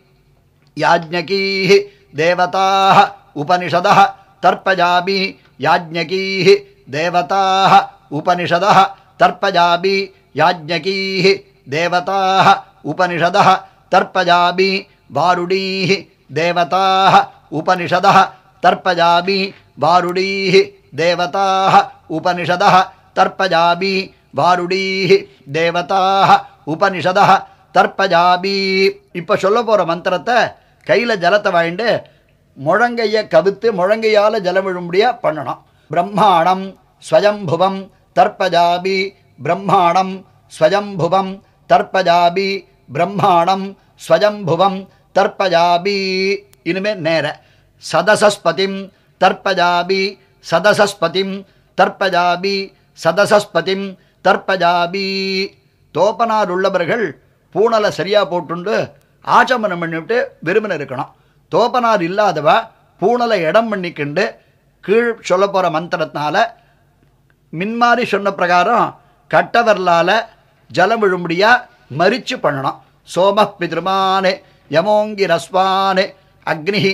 யாஜ்ஞகீः தேவதாः உபனிஷதः தர்ப்பஜாபி யாஜ்ஞகீः தேவதாः உபனிஷதः தர்ப்பஜாபி யாஜ்ஞகீः தேவதாः உபனிஷதः தர்ப்பஜாபி வாருடீः தேவதாः உபனிஷதः தர்ப்பஜாபி வாருடீः தேவதாः உபனிஷதः தர்ப்பஜாபி வாருடீः தேவதாः உபனிஷதः தர்ப்பஜாபி. இப்போ சொல்ல போகிற மந்திரத்தை கையில் ஜலத்தை வாங்கிட்டு முழங்கையை கவித்து முழங்கையால் ஜலம் விழும்படியாக பண்ணணும். பிரம்மாணம் ஸ்வயம்புவம் தர்ப்பஜாபி பிரம்மாணம் ஸ்வயம்புவம் தர்ப்பஜாபி பிரம்மாணம் ஸ்வயம்புவம் தர்ப்பஜாபி. இனிமேல் நேர சதசஸ்பதிம் தர்ப்பஜாபி சதசஸ்பதிம் தர்ப்பஜாபி சதசஸ்பதிம் தர்ப்பஜாபி. தோப்பனார் உள்ளவர்கள் பூணலை சரியாக போட்டுண்டு ஆச்சமனம் பண்ணிவிட்டு விரும்பின இருக்கணும். தோப்பனார் இல்லாதவ பூணலை இடம் பண்ணிக்கிண்டு கீழ் சொல்ல போகிற மந்திரத்தினால மின்மாரி சொன்ன பிரகாரம் கட்டவரலால் ஜலம் விழும்படியாக மறித்து பண்ணணும். சோம பிதிருமானே யமோங்கி ரஸ்வானே அக்னி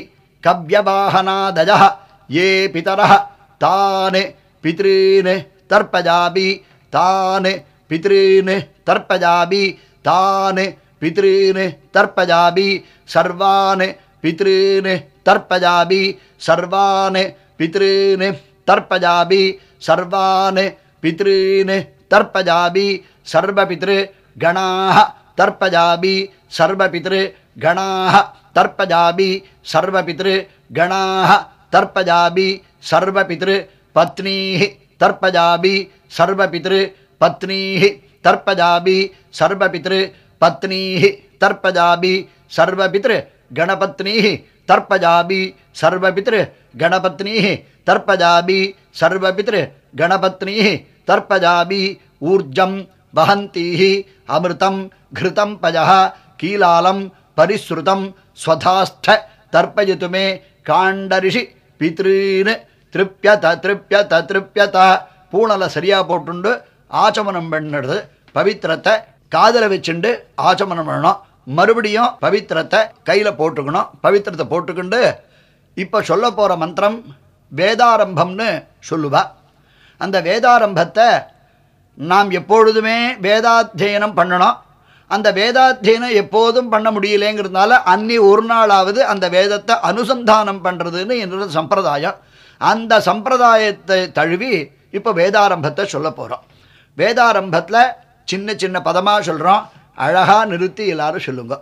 கவ்யவாஹனாதயः ये पितरः तान् पितॄन् तर्पयामि तान् पितॄन् तर्पयामि तान् पितॄन् तर्पयामि सर्वान् पितॄन् तर्पयामि सर्वान् पितॄन् तर्पयामि सर्वान् पितॄन् तर्पयामि सर्वपितृगणाः तर्पयामि सर्वपितृगणाः तर्पयामि सर्वपितृगणाः तर्पयामि सर्वपितृपत्नीः तर्पयामि सर्वपितृपत्नीः तर्पयामि सर्वपितृपत्नीः तर्पयामि सर्वपितृगणपत्नीः तर्पयामि सर्वपितृगणपत्नीः तर्पयामि सर्वपितृगणपत्नीः तर्पयामि ऊर्जं वहन्तीः अमृतं घृतं पयः कीलालं परिश्रुतं स्वधास्थ तर्पयतु मे काण्डऋषि पितॄन् திருப்யத திருப்யத திருப்யத பூணலை சரியாக போட்டுண்டு ஆச்சமனம் பண்ணுறது பவித்திரத்தை காதில் வச்சுண்டு ஆச்சமனம் பண்ணணும். மறுபடியும் பவித்திரத்தை கையில் போட்டுக்கணும். பவித்திரத்தை போட்டுக்கிண்டு இப்போ சொல்ல போகிற மந்திரம் வேதாரம்பம்னு சொல்லுவா. அந்த வேதாரம்பத்தை நாம் எப்பொழுதுமே வேதாத்தியனம் பண்ணணும். அந்த வேதாத்தியனம் எப்போதும் பண்ண முடியலேங்கிறதுனால அன்னி ஒரு நாளாவது அந்த வேதத்தை அனுசந்தானம் பண்ணுறதுன்னு என்னோட சம்பிரதாயம். அந்த சம்பிரதாயத்தை தழுவி இப்போ வேதாரம்பத்தை சொல்ல போகிறோம். வேதாரம்பத்தில் சின்ன சின்ன பதமாக சொல்கிறோம். அழகாக நிறுத்தி எல்லாரும் சொல்லுங்க.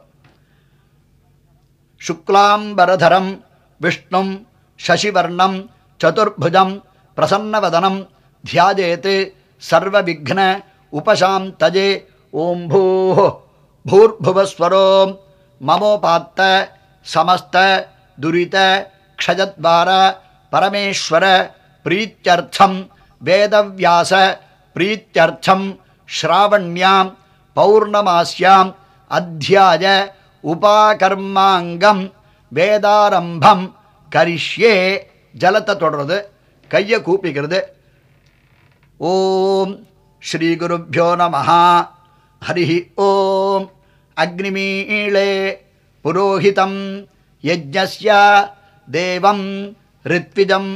சுக்லாம்பரதரம் விஷ்ணும் சசிவர்ணம் சதுர்புஜம் பிரசன்னவதனம் தியாஜேத் சர்வவிக்ன உபசாந்தஜே ஓம் பூர்புவஸ்வரோம் மமோபாத்த சமஸ்த துரித க்ஷயத்வார பரமேஸ்வர பிரீத்யர்த்தம் வேதவியாச பிரீத்யர்த்தம் ஸ்ராவண்யாம் பௌர்ணமாஸ்யாம் அத்தியாய உபாகர்மாங்கம் வேதாரம்பம் கரிஷ்யே. ஜலத்தை தொடர்றது, கையை கூப்பிக்கிறது. ஓம் ஸ்ரீ குருभ्यो நமः. ஹரி ஓம். அக்னிமீளே புரோஹிதம் யஜ்ஞஸ்ய தேவம் ரித்விஜம்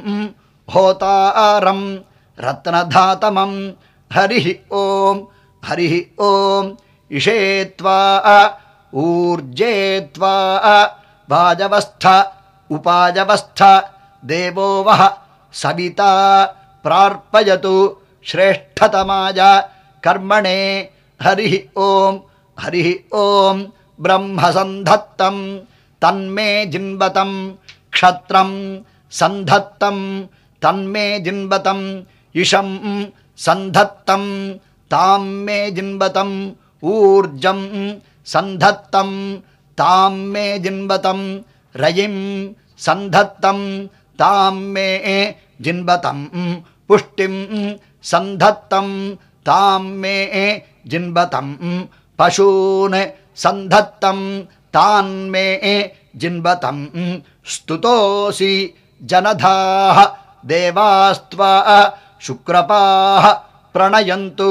ஹோதாரம் ரத்னதாதமம். ஹரி ஓம். ஹரி ஓம். இஷேத்வா ஊர்ஜேத்வா வாஜவஸ்த உபாஜவஸ்த தேவோ வஹ சவிதா பிரார்ப்பயது ஸ்ரேஷ்டதமாய கர்மணே. ஹரி ஓம். ஹரி ஓம். பிரம்மசந்தத்தம் தன்மே ஜின்வதம் க்ஷத்ரம் சந்தத்தம் தன்மே ஜின்வதம் இஷம் சந்தத்தம் தாம் மே ஜின்வதம் ஊர்ஜம் சந்தத்தம் தாம் மே ஜின்வதம் ரயிம் சந்தத்தம் தாம் மே ஜின்வதம் புஷ்டிம் சந்தத்தம் தாம் மே ஜின்வதம் பசூன் சந்தத்தம் தான் மே ஜின்வதம் ஸ்துதோசி ஜனதாः தேவாஸ்த்வா சுக்ரபாः பிரணயந்து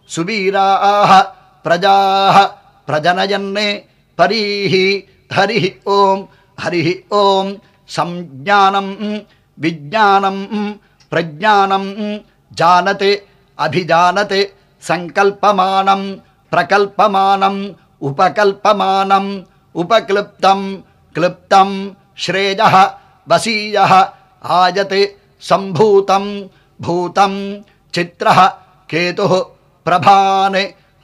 சுவீராः பிரஜாः பிரஜனயன் பரீஹி. ஹரி ஓம். ஹரி ஓம். சஞ்ஞானம் விஜானம் பிரஜானம் ஜானத் அபிஜானத் சங்கல்பமானம் பிரகல்பமானம் உபகல்பமானம் உபக்லிப்தம் क्लिप्तं श्रेयः वसीयः आयत् सम्भूतं भूतं चित्रः केतुः प्रभान्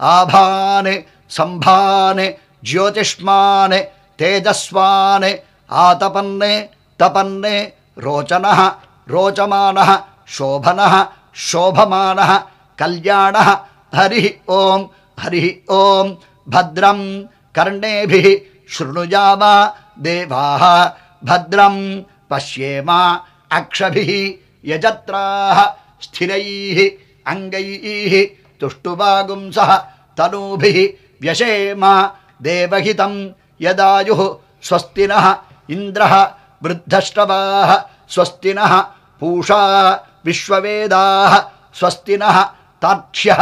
आभान् सम्भान् ज्योतिष्मान् तेजस्वान् आतपन् तपन् रोचनः रोचमानः शोभनः शोभमानः कल्याणः. हरि ओम. हरि ओम. भद्रं कर्णेभिः शृणुयाम देवाः भद्रं पश्येम अक्षभिः यजत्राः स्थिरैः अङ्गैः तुष्टुवागुंसः तनूभिः व्यशेम देवहितं यदायुः. स्वस्ति नः इन्द्रः वृद्धश्रवाः स्वस्ति नः पूषा विश्ववेदाः स्वस्ति नः तार्क्ष्यः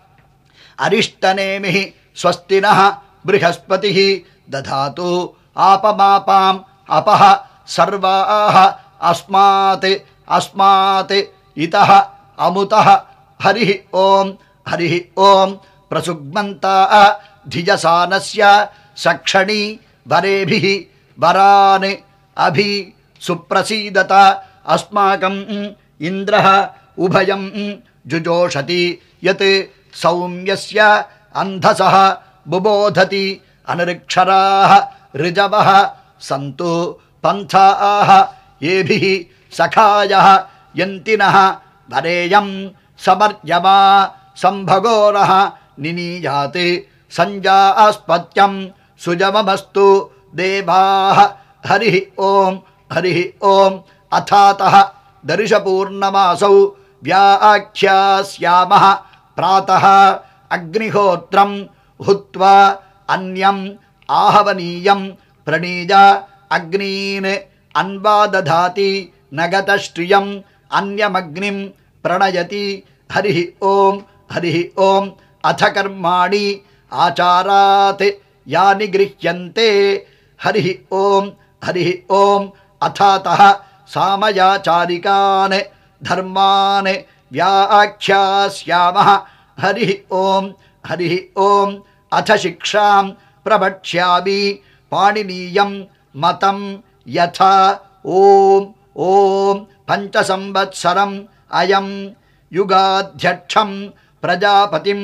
अरिष्टनेमिः स्वस्ति नः बृहस्पतिः. दधातु आपमापाम् अपः सर्वाः अस्मात् अस्मात् इतः अमुतः हरिः ॐ प्रसुग्मन्ता धिजसानस्य सक्षणी वरेभिः वरान् अभि सुप्रसीदत अस्माकम् इन्द्रः उभयं जुजोषति यत् सौम्यस्य अन्धसः बुबोधति अनृक्षराः ऋजवः सन्तु पन्थाः येभिः सखायः यन्तिनः वरेयं समर्यमा संभगोरः निनीयात् संजास्पत्यं सुजवमस्तु देवाः हरिः ॐ अथातः दर्शपूर्णमासौ व्याख्यास्यामः प्रातः अग्निहोत्रं हुत्वा अन्यम् आहवनीयं प्रणीय अग्नीन् अन्वादधाति नगतश्रियम् अन्यमग्निं प्रणयति हरिः ॐ अथ कर्माणि आचारात् यानि गृह्यन्ते हरिः ॐ अथातः सामयाचारिकान् धर्मान् व्याख्यास्यामः हरिः ॐ अथ शिक्षां प्रवक्ष्यामि पाणिनीयं मतं यथा ॐ पञ्चसंवत्सरम् अयं युगाध्यक्षं प्रजापतिं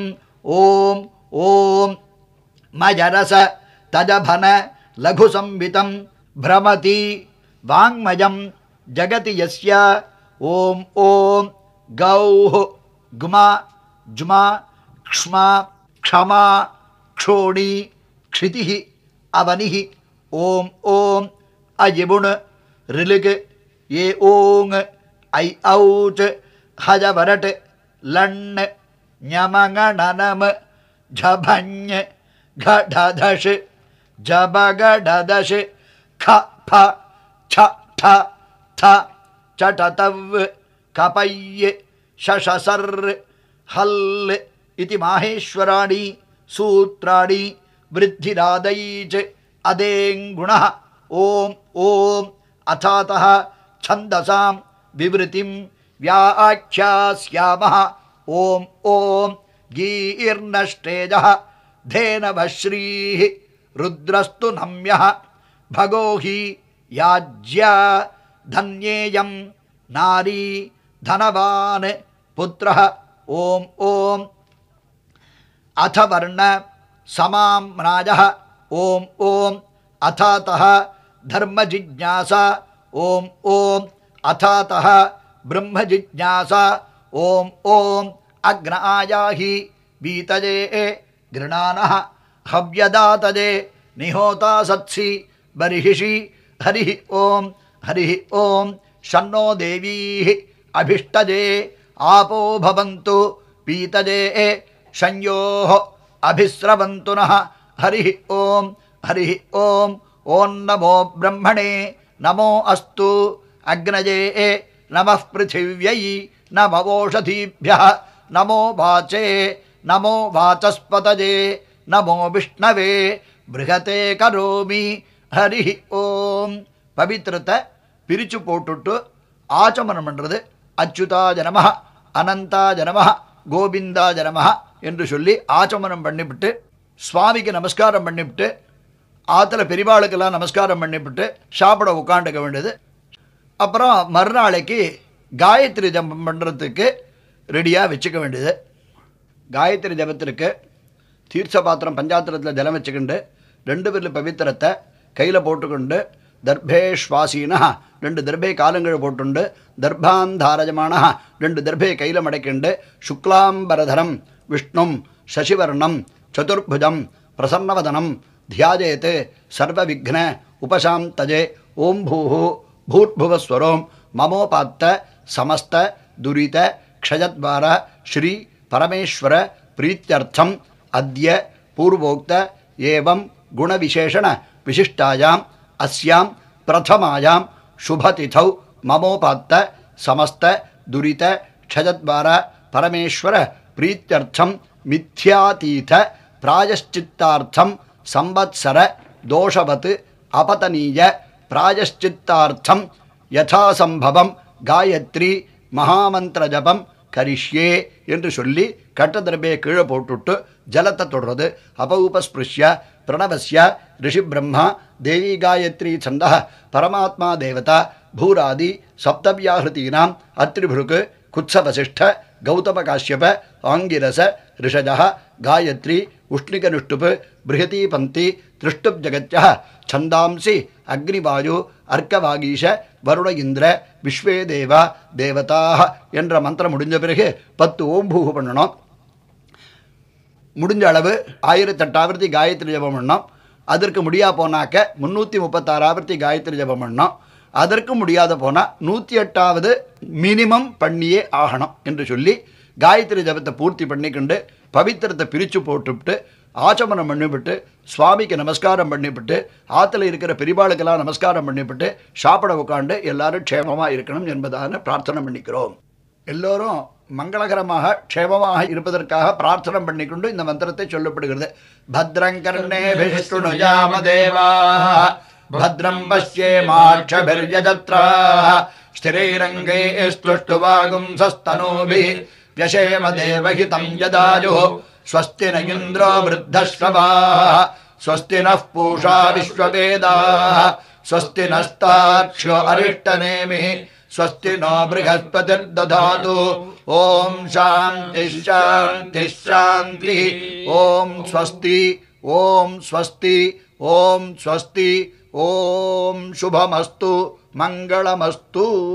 ॐ मजरस तजभन लघुसंवितं भ्रमति वाङ्मयं जगति यस्य ॐ गौः ग्मा ज्मा क्ष्मा क्षमा क्षोणी क्षितिः अवनिः ॐ अयिबुण् ऋलिक् ये ओङ् ऐ औच् हजवरट् लण् ञमङणनम झभञ् घढधश् जबगढदश् ख फ छ ठ थ चटतव् कपय् शशसर् हल् इति माहेश्वराणि सूत्राणि वृद्धिरादैच अदेङ्गुणः ॐ अथातः छन्दसां विवृतिं व्याख्यास्यामः ॐ गीर्नष्टेजः धेनवश्रीः रुद्रस्तु नम्यः भगो हि याज्या धन्येयं नारी धनवान् पुत्रः ॐ अथ वर्ण समाम्नायः ॐ अथातः धर्मजिज्ञासा ॐ अथातः ब्रह्मजिज्ञासा ॐ अग्नायाहि वीतये गृणानः हव्यदातये निहोता सत्सि बर्हिषि हरिः ॐ शन्नो देवीः अभिष्टये आपो भवन्तु पीतये संयोः अभिस्रवन्तु नः हरिः ॐ नमो ब्रह्मणे नमो अस्तु अग्नये नमः पृथिव्यै नमोषधीभ्यः नमो वाचे नमो वाचस्पतये नमो विष्णवे बृहते करोमि हरिः ॐ पवित्रத்தை பிரிச்சு போட்டுட்டு ஆச்சமனம் பண்றது அச்சுதாய நமஹ அனந்தாய நமஹ கோவிந்தாய நமஹ என்று சொல்லி ஆச்சமனம் பண்ணிவிட்டு சுவாமிக்கு நமஸ்காரம் பண்ணிவிட்டு ஆத்துல பெரியவாளுக்கெல்லாம் நமஸ்காரம் பண்ணிவிட்டு சாப்பிட உட்காந்துக்க வேண்டியது. அப்புறம் மறுநாளைக்கு காயத்ரி ஜபம் பண்ணுறதுக்கு ரெடியாக வச்சுக்க வேண்டியது. காயத்ரி ஜபத்திற்கு தீர்த்த பாத்திரம் பஞ்சாத்திரத்தில் ஜலம் வச்சுக்கிண்டு 2 பேரில் பவித்திரத்தை கையில் போட்டுக்கொண்டு தர்பேஷ்வாசீனா 2 தர்பே காலங்கள் போட்டுண்டு தர்பாந்தாரஜமான 2 தர்பே கையில் மடக்கிண்டு சுக்லாம்பரதரம் விஷ்ணும் சசிவர்ணம் சதுர்புஜம் பிரசன்னவதனம் தியாஜேத் சர்வவிக்ன உபசாந்தஜே ஓம் பூஹு பூர்புவஸ்வரோம் மமோபாத்த சமஸ்த துரித க்ஷயத்வார ஸ்ரீ பரமேஸ்வர பிரீத்யர்த்தம் அத்ய பூர்வோக்த ஏவம் குணவிசேஷண விசிஷ்டாயாம் அஸ்யாம் பிரதமாயாம் சுபதிதௌ மமோபாத்த சமஸ்த துரித க்ஷயத்வார பரமேஸ்வர பிரீத்யர்த்தம் மித்யாதீத பிராயஷ்சித்தார்த்தம் சம்பத்சர தோஷவத் அபதனீய பிராயஷ்சித்தார்த்தம் யதாசம்பவம் காயத்ரி மகாமந்திர ஜபம் கரிஷ்யே என்று சொல்லி கட்டதிரபையை கீழே போட்டுவிட்டு ஜலத்தை தொடுறது. அபௌபஸ்பிருஷ்ய பிரணவஸ்ய ரிஷி பிரம்மா தேவி காயத்ரி சந்தா பரமாத்மா தேவதா பூராதி சப்தவியாஹிருத்தீனாம் அத்ரிபுருக்கு குத்சவசிஷ்ட கௌதம காஷ்யப ஆங்கிரச ரிஷஜ காயத்ரி உஷ்ணிகனுஷ்டுப் பிருஹதி பந்தி திருஷ்டுப் ஜகத்ய சந்தாம்சி அக்னிவாயு அர்க்கவாகீஷ வருண இந்திர விஸ்வே தேவா தேவதாக என்ற மந்திரம் முடிஞ்ச பிறகு 10 ஓம்பூகு பண்ணணும். முடிஞ்ச அளவு 1008 ஆவர்த்தி காயத்ரி ஜபம் பண்ணோம். அதற்கு முடியா போனாக்க 336 ஆவர்த்தி காயத்ரி ஜபம் பண்ணோம். அதற்கு முடியாத போனால் 108வது மினிமம் பண்ணியே ஆகணும் என்று சொல்லி காயத்ரி ஜபத்தை பூர்த்தி பண்ணிக்கொண்டு பவித்திரத்தை பிரித்து போட்டுவிட்டு ஆச்சமனம் பண்ணிவிட்டு சுவாமிக்கு நமஸ்காரம் பண்ணிவிட்டு ஆற்றுல இருக்கிற பெரிபாளுக்கெல்லாம் நமஸ்காரம் பண்ணிவிட்டு சாப்பிட உட்காந்து எல்லாரும் க்ஷேமமாக இருக்கணும் என்பதான பிரார்த்தனை பண்ணிக்கிறோம். எல்லோரும் மங்களகரமாக க்ஷேமமாக இருப்பதற்காக பிரார்த்தனை பண்ணிக்கொண்டு இந்த மந்திரத்தை சொல்லப்படுகிறது. பத்ரங்கர்ணேபிः ஸ்ருணுயாம தேவாः भद्रं पश्येमाक्षभिर्यजत्राः स्थिरैरङ्गैः स्तुष्टुवागुंसस्तनूभिः व्यशेम देवहितं यदायुः स्वस्ति न इन्द्रो वृद्धश्रवाः स्वस्ति नः पूषा विश्ववेदाः स्वस्ति नस्तार्क्ष्यो अरिष्टनेमिः स्वस्ति नो बृहस्पतिर्दधातु ॐ शान्तिः शान्तिः शान्तिः ॐ स्वस्ति ॐ स्वस्ति ॐ स्वस्ति ॐ शुभमस्तु मंगलमस्तु.